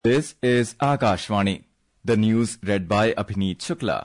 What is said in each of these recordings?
This is Akashvani. The news read by Abhineet Shukla.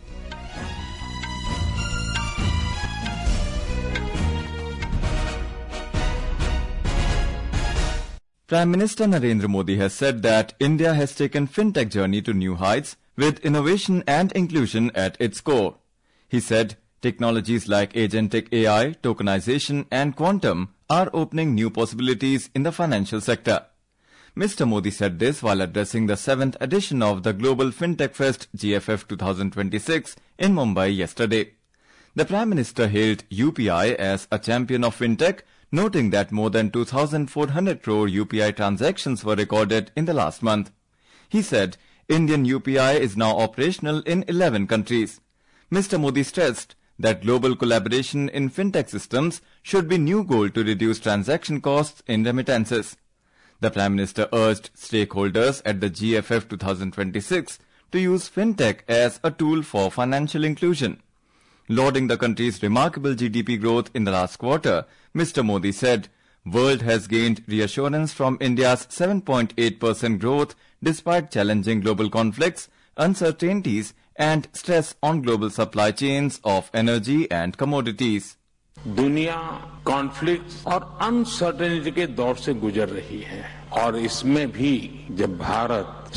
Prime Minister Narendra Modi has said that India has taken fintech journey to new heights with innovation and inclusion at its core. He said technologies like agentic AI, tokenization and quantum are opening new possibilities in the financial sector. Mr. Modi said this while addressing the 7th edition of the Global FinTech Fest GFF 2026 in Mumbai yesterday. The Prime Minister hailed UPI as a champion of FinTech, noting that more than 2,400 crore UPI transactions were recorded in the last month. He said Indian UPI is now operational in 11 countries. Mr. Modi stressed that global collaboration in FinTech systems should be new goal to reduce transaction costs in remittances. The Prime Minister urged stakeholders at the GFF 2026 to use FinTech as a tool for financial inclusion. Lauding the country's remarkable GDP growth in the last quarter, Mr. Modi said, "World has gained reassurance from India's 7.8% growth despite challenging global conflicts, uncertainties and stress on global supply chains of energy and commodities." दुनिया conflict और uncertainty के दौर से गुजर रही है और इसमें भी जब भारत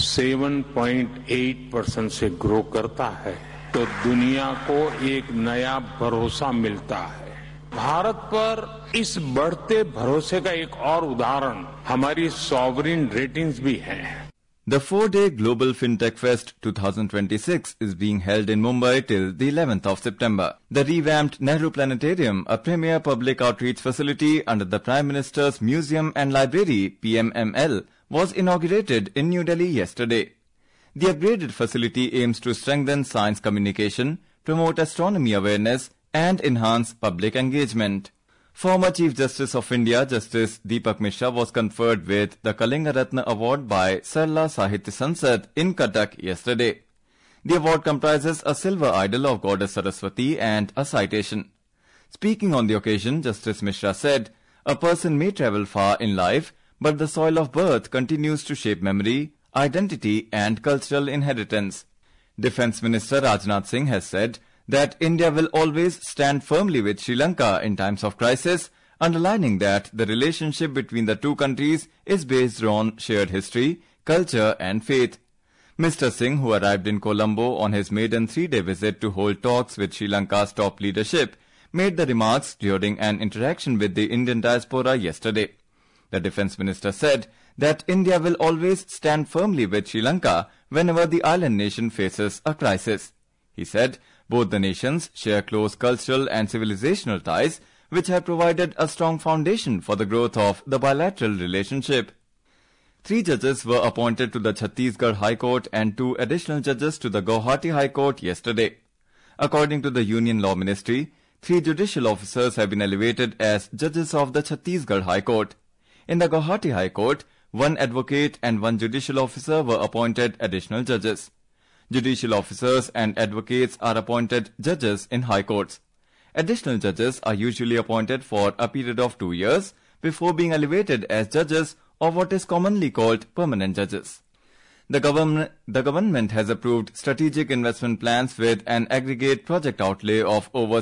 7.8% से ग्रो करता है तो दुनिया को एक नया भरोसा मिलता है। भारत पर इस बढ़ते भरोसे का एक और उदाहरण हमारी सॉवरिन रेटिंग्स भी है। The 4-day Global FinTech Fest 2026 is being held in Mumbai till the 11th of September. The revamped Nehru Planetarium, a premier public outreach facility under the Prime Minister's Museum and Library (PMML), was inaugurated in New Delhi yesterday. The upgraded facility aims to strengthen science communication, promote astronomy awareness, and enhance public engagement. Former Chief Justice of India, Justice Deepak Mishra, was conferred with the Kalinga Ratna Award by Sarla Sahitya Sansad in Cuttack yesterday. The award comprises a silver idol of Goddess Saraswati and a citation. Speaking on the occasion, Justice Mishra said, "A person may travel far in life, but the soil of birth continues to shape memory, identity and cultural inheritance." Defence Minister Rajnath Singh has said that India will always stand firmly with Sri Lanka in times of crisis, underlining that the relationship between the two countries is based on shared history, culture and faith. Mr. Singh, who arrived in Colombo on his maiden 3-day visit to hold talks with Sri Lanka's top leadership, made the remarks during an interaction with the Indian diaspora yesterday. The Defence Minister said that India will always stand firmly with Sri Lanka whenever the island nation faces a crisis. He said, both the nations share close cultural and civilizational ties, which have provided a strong foundation for the growth of the bilateral relationship. 3 judges were appointed to the Chhattisgarh High Court and 2 additional judges to the Guwahati High Court yesterday. According to the Union Law Ministry, 3 judicial officers have been elevated as judges of the Chhattisgarh High Court. In the Guwahati High Court, 1 advocate and 1 judicial officer were appointed additional judges. Judicial officers and advocates are appointed judges in high courts. Additional judges are usually appointed for a period of 2 years before being elevated as judges or what is commonly called permanent judges. The government has approved strategic investment plans with an aggregate project outlay of over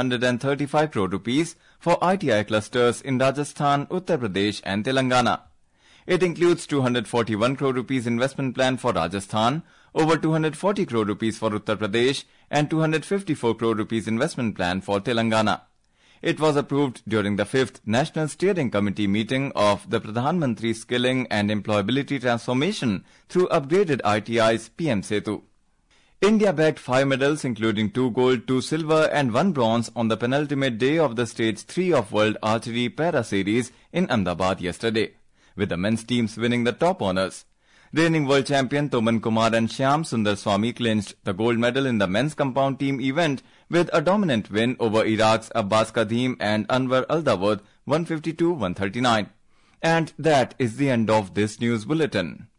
735 crore rupees for ITI clusters in Rajasthan, Uttar Pradesh and Telangana. It includes 241 crore rupees investment plan for Rajasthan, over 240 crore rupees for Uttar Pradesh and 254 crore rupees investment plan for Telangana. It was approved during the 5th National Steering Committee meeting of the Pradhan Mantri Skilling and Employability Transformation through upgraded ITI's PM Setu. India bagged 5 medals including 2 gold, 2 silver and 1 bronze on the penultimate day of the Stage 3 of World Archery Para Series in Ahmedabad yesterday, with the men's teams winning the top honours. Reigning world champion Toman Kumar and Shyam Sundar Swamy clinched the gold medal in the men's compound team event with a dominant win over Iraq's Abbas Kadhim and Anwar Al-Dawood 152-139. And that is the end of this news bulletin.